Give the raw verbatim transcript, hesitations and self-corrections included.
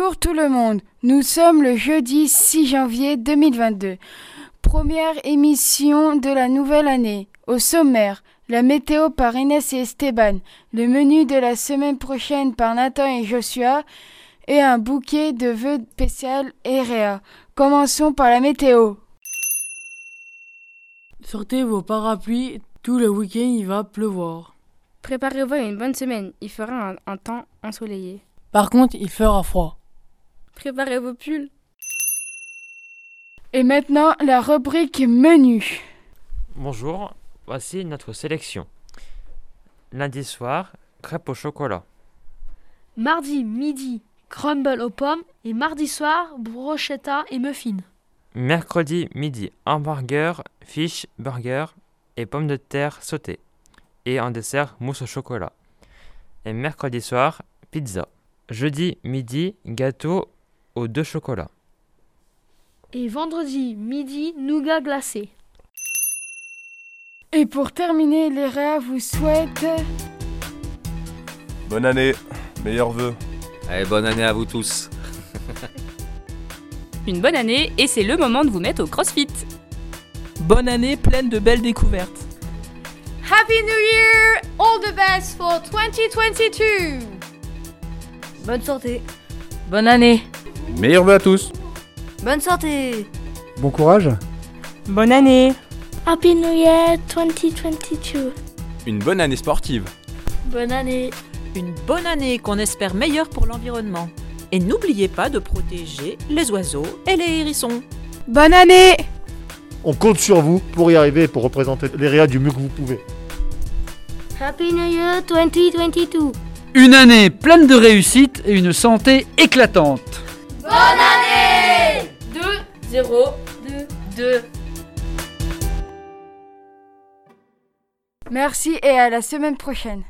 Bonjour tout le monde, nous sommes le jeudi six janvier deux mille vingt-deux. Première émission de la nouvelle année. Au sommaire, la météo par Inès et Esteban, le menu de la semaine prochaine par Nathan et Joshua et un bouquet de vœux spécial et Réa. Commençons par la météo. Sortez vos parapluies, tout le week-end il va pleuvoir. Préparez-vous à une bonne semaine, il fera un, un temps ensoleillé. Par contre, il fera froid. Préparez vos pulls. Et maintenant, la rubrique menu. Bonjour, voici notre sélection. Lundi soir, crêpes au chocolat. Mardi midi, crumble aux pommes et mardi soir, bruschetta et muffins. Mercredi midi, hamburger, fish, burger et pommes de terre sautées. Et en dessert, mousse au chocolat. Et mercredi soir, pizza. Jeudi midi, gâteau aux deux chocolats. Et vendredi midi, nougat glacé. Et pour terminer, les Réa vous souhaitent... Bonne année, meilleurs vœux. Allez, bonne année à vous tous. Une bonne année et c'est le moment de vous mettre au CrossFit. Bonne année pleine de belles découvertes. Happy New Year! All the best for twenty twenty-two! Bonne santé. Bonne année. Meilleurs vœux à tous. Bonne santé. Bon courage. Bonne année. Happy New Year twenty twenty-two. Une bonne année sportive. Bonne année. Une bonne année qu'on espère meilleure pour l'environnement. Et n'oubliez pas de protéger les oiseaux et les hérissons. Bonne année! On compte sur vous pour y arriver et pour représenter les Réa du mieux que vous pouvez. Happy New Year twenty twenty-two. Une année pleine de réussite et une santé éclatante. Bonne année! deux zéro deux deux. Merci et à la semaine prochaine.